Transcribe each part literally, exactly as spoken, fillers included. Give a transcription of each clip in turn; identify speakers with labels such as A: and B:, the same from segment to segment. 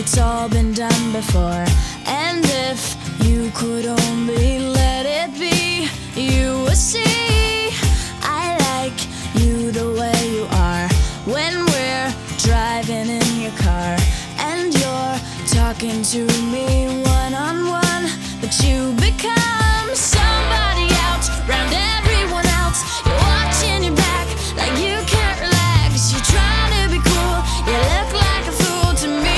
A: it's all been done before. And if you could only let it be, you would see I like you the way you are. When we're driving in your car and you're talking to me one-on-one, but you become somebody else round everyone else. You're watching your back like you can't relax. You're trying to be cool, you look like a fool to me.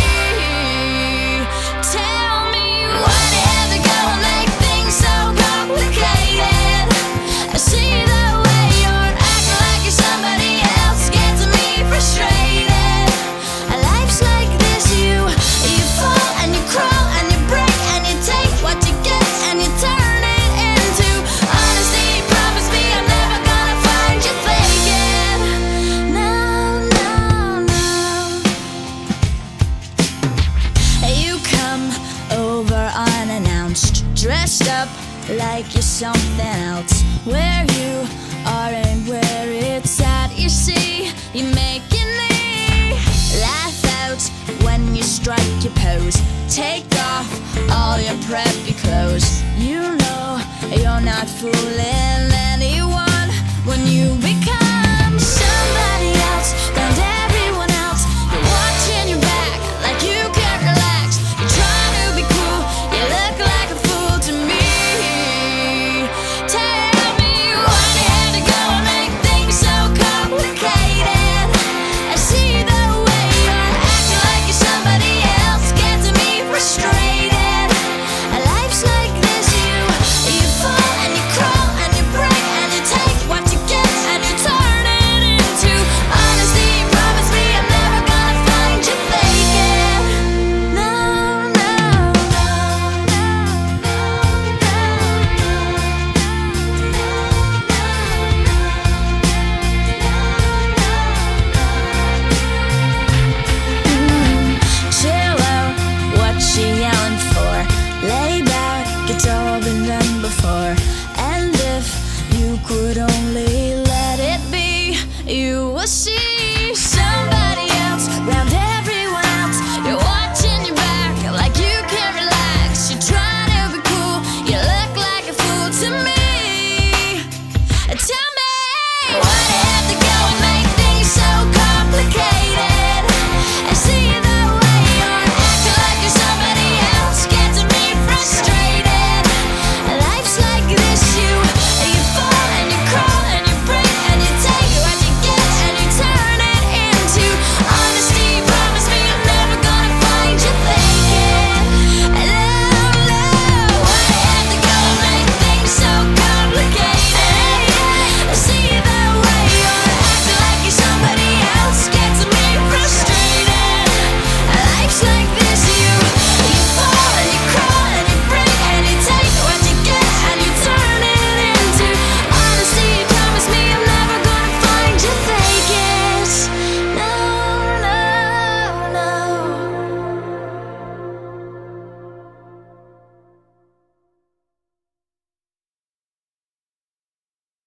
A: Tell me what is it gonna make things so complicated? I see the way you're acting like you're somebody else gets me frustrated. Life's like this, you you fall and you crawl and you break and you take what you get and you turn it into honesty. Promise me I'm never gonna find you faking. No, no, no. You come over unannounced, dressed up like you're something else. Where you are and where it's at, you see, you're making me laugh out when you strike your pose. Take off all your prep